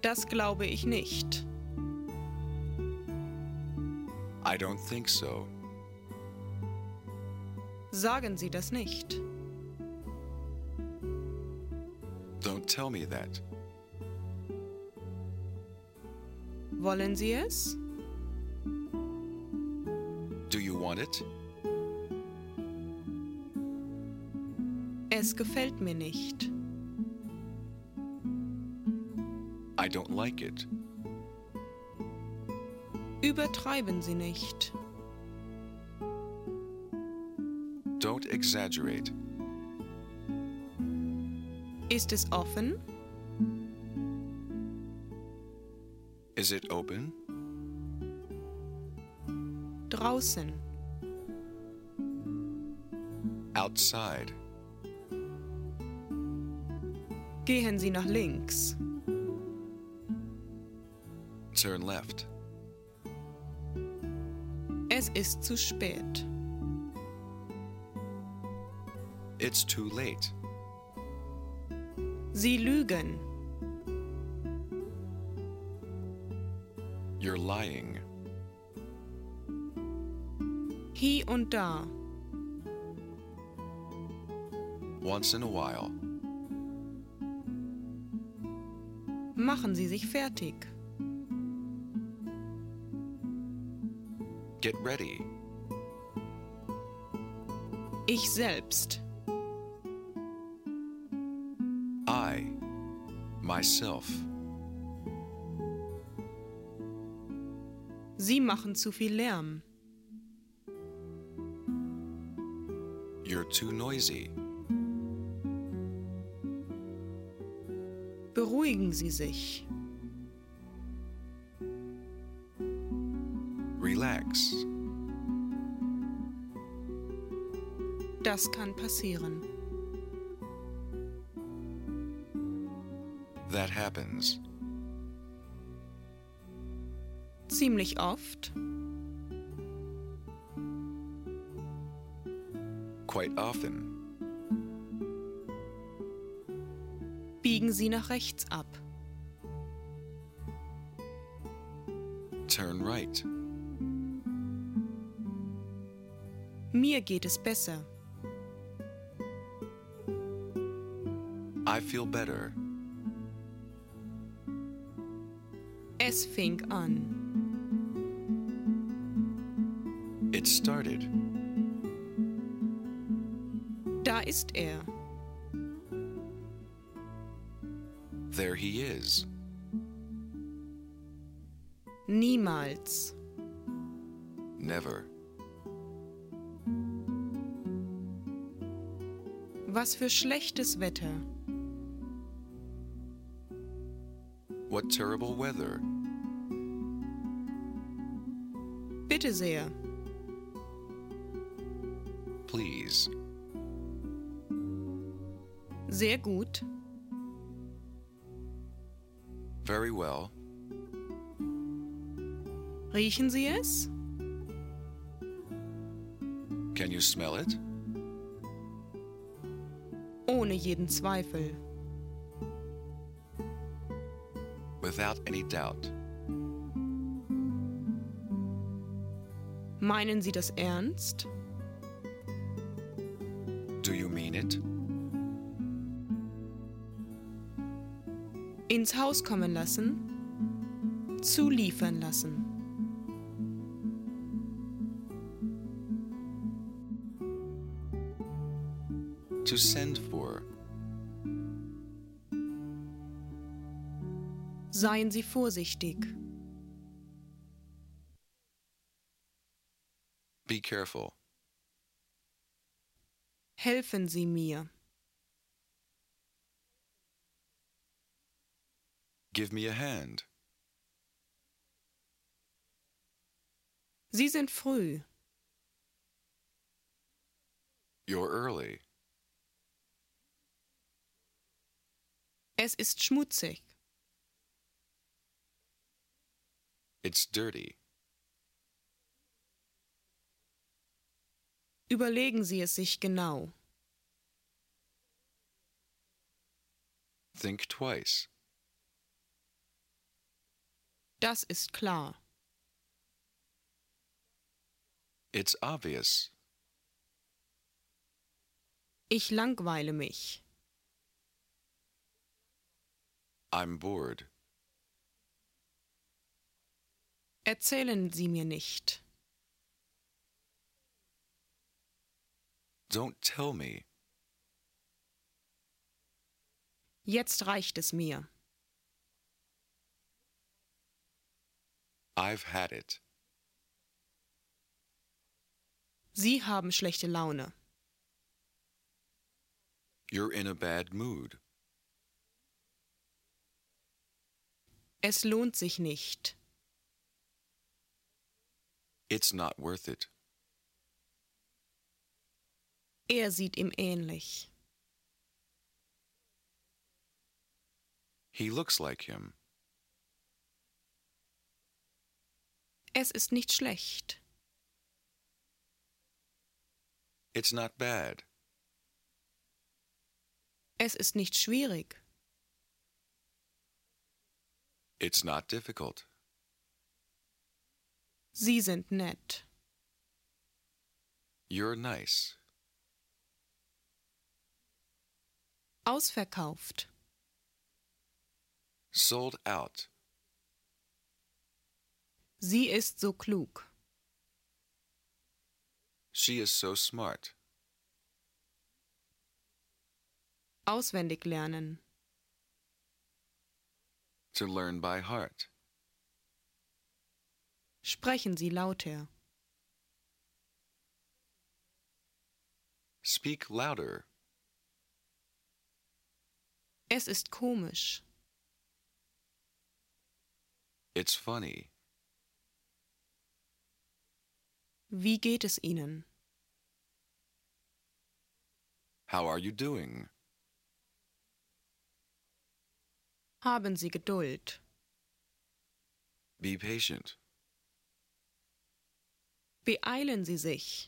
Das glaube ich nicht. I don't think so. Sagen Sie das nicht. Don't tell me that. Wollen Sie es? Do you want it? Es gefällt mir nicht. I don't like it. Übertreiben Sie nicht. Don't exaggerate. Ist es offen? Is it open? Draußen. Outside. Gehen Sie nach links. Turn left. Es ist zu spät. It's too late. Sie lügen. You're lying. Hier und da. Once in a while. Machen Sie sich fertig. Get ready. Ich selbst. I, myself. Sie machen zu viel Lärm. You're too noisy. Beruhigen Sie sich. Relax. Das kann passieren. That happens. Ziemlich oft. Quite often. Biegen Sie nach rechts ab. Turn right. Mir geht es besser. I feel better. Es fing an. It started. Da ist er. There he is. Niemals. Never. Was für schlechtes Wetter. What terrible weather. Bitte sehr. Please. Sehr gut. Very well. Riechen Sie es? Can you smell it? Ohne jeden Zweifel. Without any doubt. Meinen Sie das ernst? Do you mean it? Ins Haus kommen lassen? Zuliefern lassen. To send for. Seien Sie vorsichtig. Be careful. Helfen Sie mir. Give me a hand. Sie sind früh. You're early. Es ist schmutzig. It's dirty. Überlegen Sie es sich genau. Think twice. Das ist klar. It's obvious. Ich langweile mich. I'm bored. Erzählen Sie mir nicht. Don't tell me. Jetzt reicht es mir. I've had it. Sie haben schlechte Laune. You're in a bad mood. Es lohnt sich nicht. It's not worth it. Er sieht ihm ähnlich. He looks like him. Es ist nicht schlecht. It's not bad. Es ist nicht schwierig. It's not difficult. Sie sind nett. You're nice. Ausverkauft. Sold out. Sie ist so klug. She is so smart. Auswendig lernen. To learn by heart. Sprechen Sie lauter. Speak louder. Es ist komisch. It's funny. Wie geht es Ihnen? How are you doing? Haben Sie Geduld. Be patient. Beeilen Sie sich.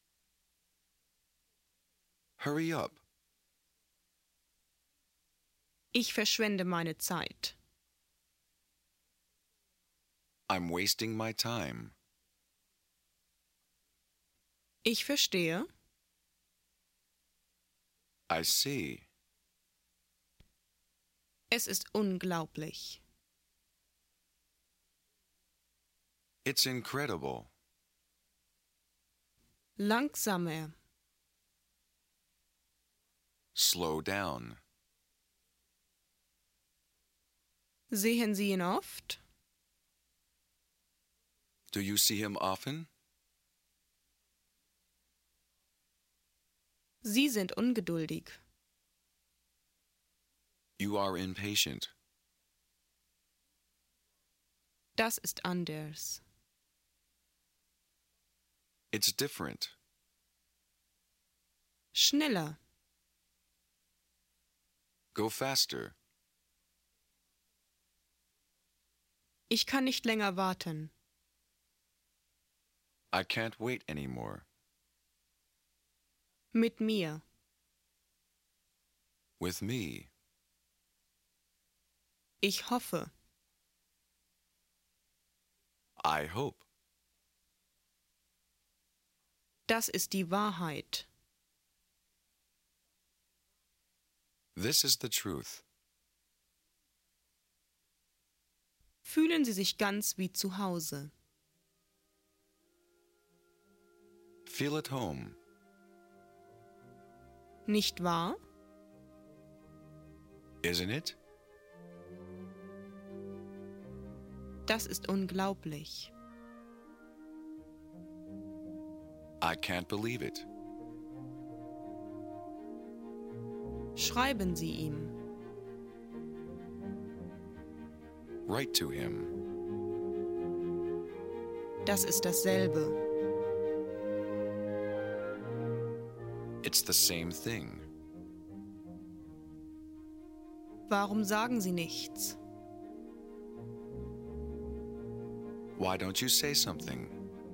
Hurry up. Ich verschwende meine Zeit. I'm wasting my time. Ich verstehe. I see. Es ist unglaublich. It's incredible. Langsamer. Slow down. Sehen Sie ihn oft? Do you see him often? Sie sind ungeduldig. You are impatient. Das ist anders. It's different. Schneller. Go faster. Ich kann nicht länger warten. I can't wait anymore. Mit mir. With me. Ich hoffe. I hope. Das ist die Wahrheit. This is the truth. Fühlen Sie sich ganz wie zu Hause. Feel at home. Nicht wahr? Isn't it? Das ist unglaublich. I can't believe it. Schreiben Sie ihm. Write to him. Das ist dasselbe. It's the same thing. Warum sagen Sie nichts? Why don't you say something?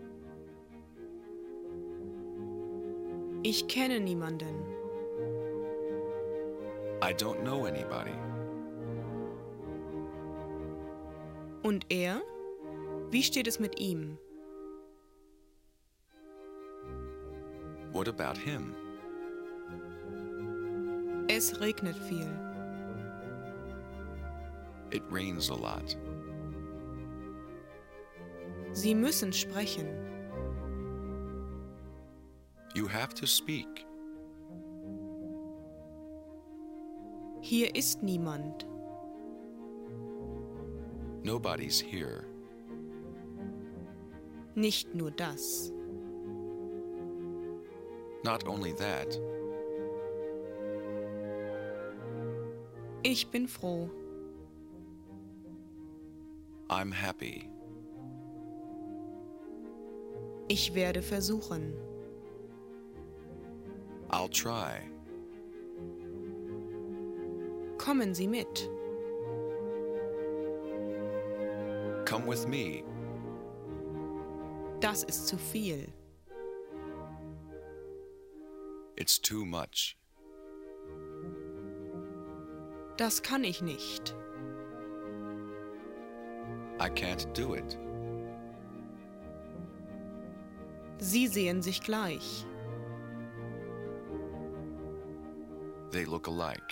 Ich kenne niemanden. I don't know anybody. Und er? Wie steht es mit ihm? What about him? Es regnet viel. It rains a lot. Sie müssen sprechen. You have to speak. Hier ist niemand. Nobody's here. Nicht nur das. Not only that, Ich bin froh. I'm happy. Ich werde versuchen. I'll try. Kommen Sie mit. Come with me. Das ist zu viel. It's too much. Das kann ich nicht. I can't do it. Sie sehen sich gleich. They look alike.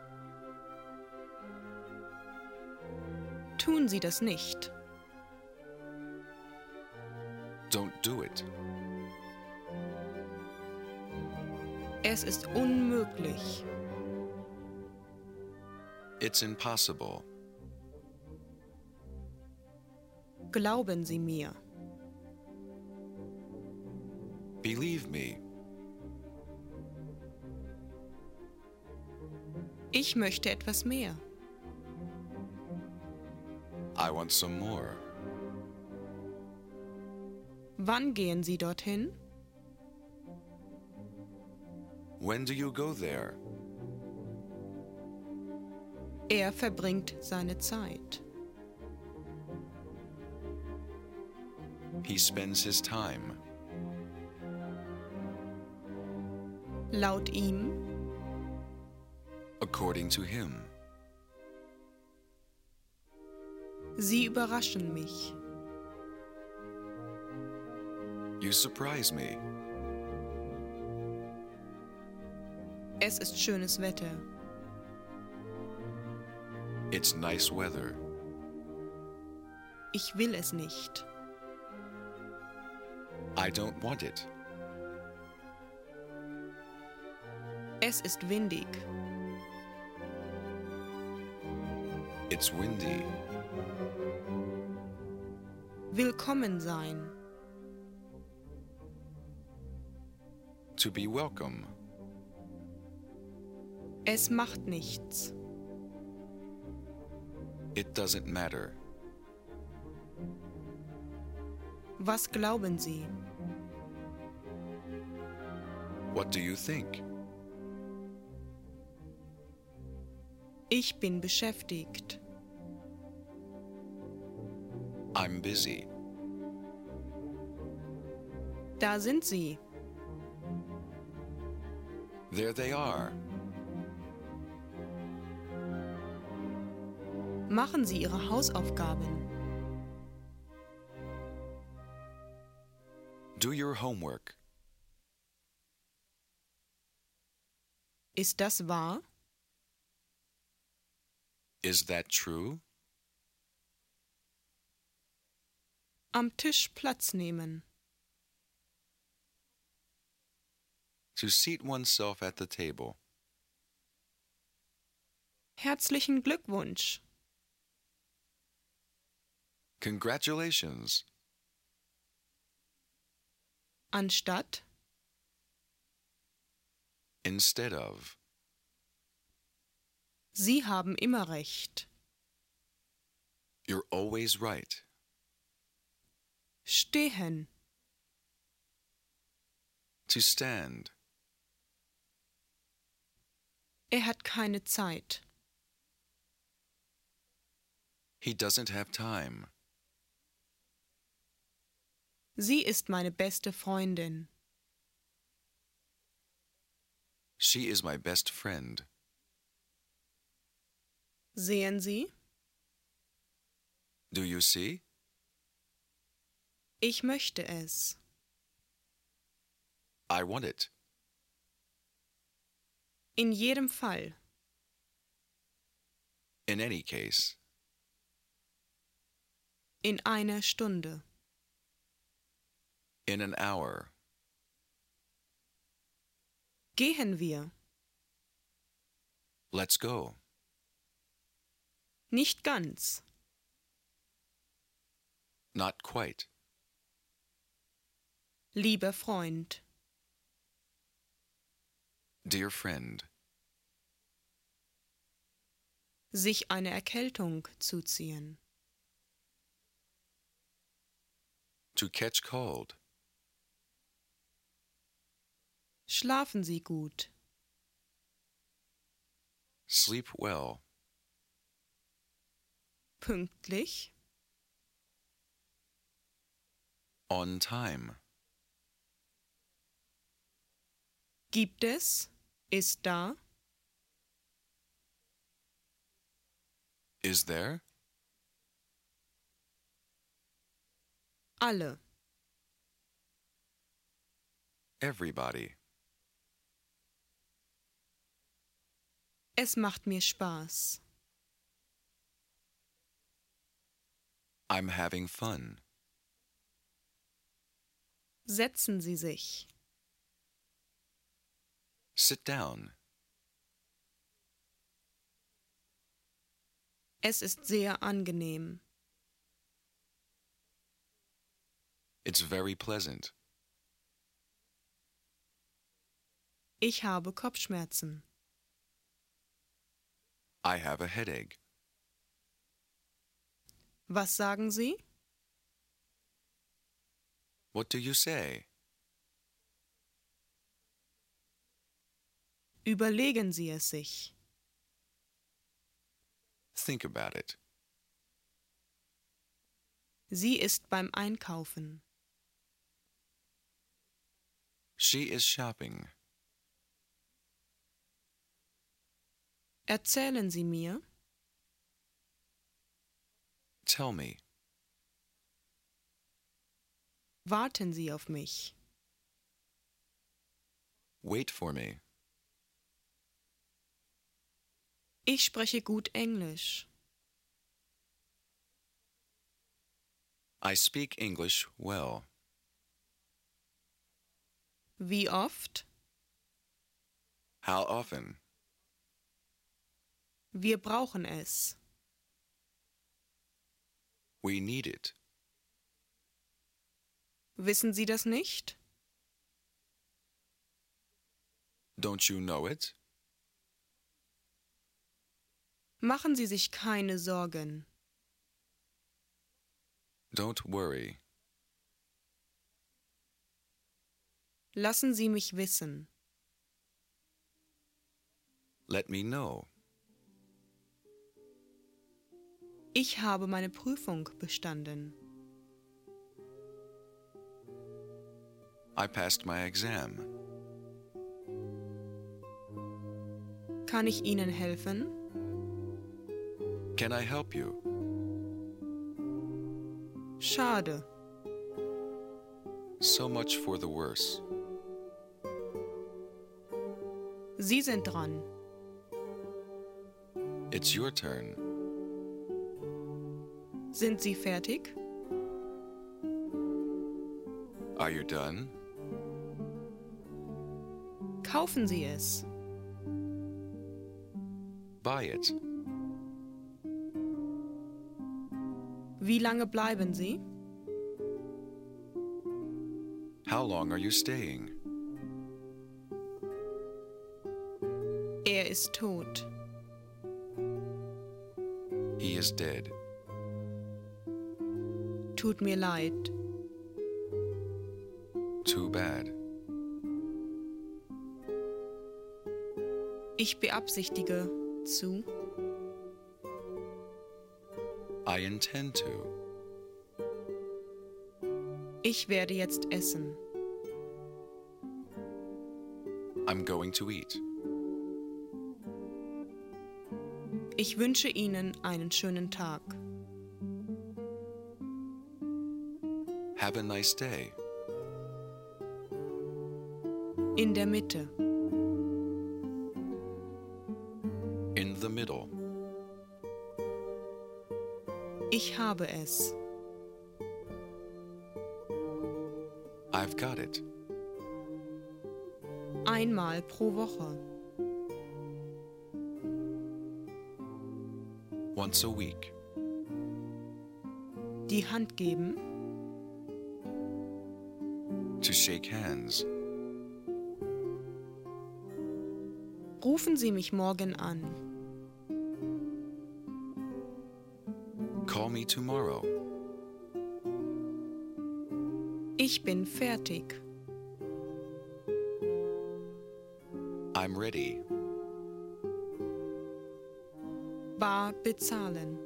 Tun Sie das nicht. Don't do it. Es ist unmöglich. It's impossible. Glauben Sie mir. Believe me. Ich möchte etwas mehr. I want some more. Wann gehen Sie dorthin? When do you go there? Er verbringt seine Zeit. He spends his time. Laut ihm, According to him. Sie überraschen mich. You surprise me. Es ist schönes Wetter. It's nice weather. Ich will es nicht. I don't want it. Es ist windig. It's windy. Willkommen sein. To be welcome. Es macht nichts. It doesn't matter. Was glauben Sie? What do you think? Ich bin beschäftigt. I'm busy. Da sind Sie. There they are. Machen Sie Ihre Hausaufgaben. Do your homework. Ist das wahr? Is that true? Am Tisch Platz nehmen. To seat oneself at the table. Herzlichen Glückwunsch. Congratulations. Anstatt, Instead of. Sie haben immer recht. You're always right. Stehen, To stand. er hat keine Zeit. He doesn't have time. Sie ist meine beste Freundin. She is my best friend. Sehen Sie? Do you see? Ich möchte es. I want it. In jedem Fall. In any case. In einer Stunde. In an hour. Gehen wir. Let's go. Nicht ganz. Not quite. Lieber Freund. Dear friend. Sich eine Erkältung zuziehen. To catch cold. Schlafen Sie gut. Sleep well. Pünktlich. On time. Gibt es? Ist da? Is there? Alle. Everybody. Es macht mir Spaß. I'm having fun. Setzen Sie sich. Sit down. Es ist sehr angenehm. It's very pleasant. Ich habe Kopfschmerzen. I have a headache. Was sagen Sie? What do you say? Überlegen Sie es sich. Think about it. Sie ist beim Einkaufen. She is shopping. Erzählen Sie mir. Tell me. Warten Sie auf mich. Wait for me. Ich spreche gut Englisch. I speak English well. Wie oft? How often? Wir brauchen es. We need it. Wissen Sie das nicht? Don't you know it? Machen Sie sich keine Sorgen. Don't worry. Lassen Sie mich wissen. Let me know. Ich habe meine Prüfung bestanden. I passed my exam. Kann ich Ihnen helfen? Can I help you? Schade. So much for the worse. Sie sind dran. It's your turn. Sind Sie fertig? Are you done? Kaufen Sie es. Buy it. Wie lange bleiben Sie? How long are you staying? Er ist tot. He is dead. Tut mir leid. Too bad. Ich beabsichtige zu. I intend to. Ich werde jetzt essen. I'm going to eat. Ich wünsche Ihnen einen schönen Tag. Have a nice day. In der Mitte. In the middle. Ich habe es. I've got it. Einmal pro Woche. Once a week. Die Hand geben. To shake hands. Rufen Sie mich morgen an. Call me tomorrow. Ich bin fertig. I'm ready. Bar bezahlen.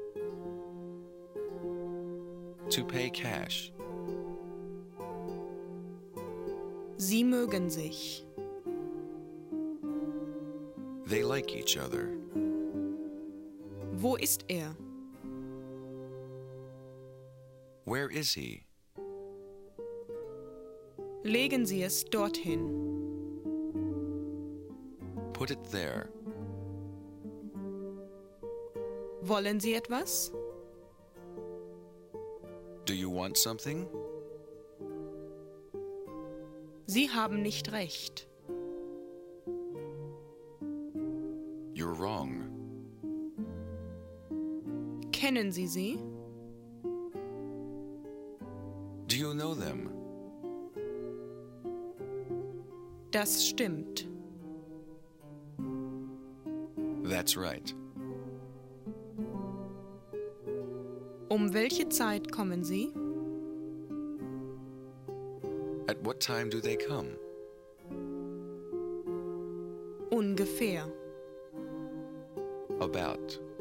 To pay cash. Sie mögen sich. They like each other. Wo ist er? Where is he? Legen Sie es dorthin. Put it there. Wollen Sie etwas? Do you want something? Sie haben nicht recht. You're wrong. Kennen Sie sie? Do you know them? Das stimmt. That's right. Um welche Zeit kommen Sie? At what time do they come? Ungefähr. About.